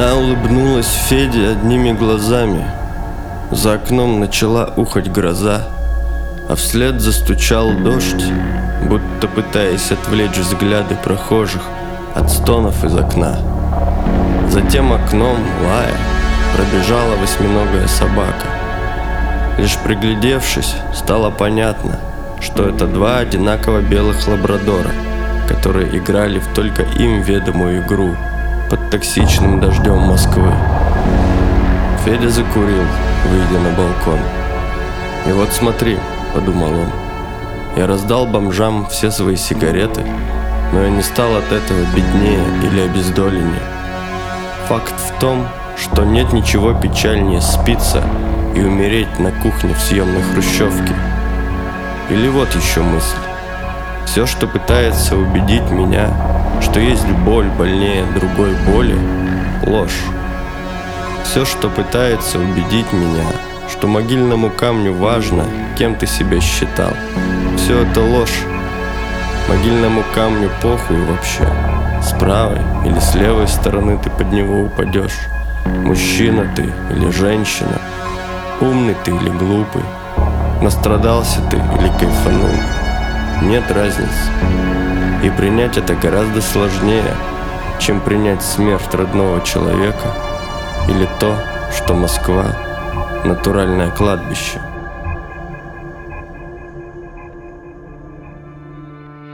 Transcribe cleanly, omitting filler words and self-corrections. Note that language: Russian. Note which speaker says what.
Speaker 1: Она улыбнулась Феде одними глазами. За окном начала ухать гроза, а вслед застучал дождь, будто пытаясь отвлечь взгляды прохожих от стонов из окна. Затем окном, лая, пробежала восьминогая собака. Лишь приглядевшись, стало понятно, что это два одинаково белых лабрадора, которые играли в только им ведомую игру под токсичным дождем Москвы. Федя закурил, выйдя на балкон. «И вот смотри», — подумал он, — «я раздал бомжам все свои сигареты, но я не стал от этого беднее или обездоленнее. Факт в том, что нет ничего печальнее спиться и умереть на кухне в съемной хрущевке. Или вот еще мысль. Все, что пытается убедить меня, что есть боль больнее другой боли, ложь. Все, что пытается убедить меня, что могильному камню важно, кем ты себя считал, все это ложь. Могильному камню похуй вообще. С правой или с левой стороны ты под него упадешь. Мужчина ты или женщина, умный ты или глупый, настрадался ты или кайфанул. Нет разницы. И принять это гораздо сложнее, чем принять смерть родного человека или то, что Москва — натуральное кладбище.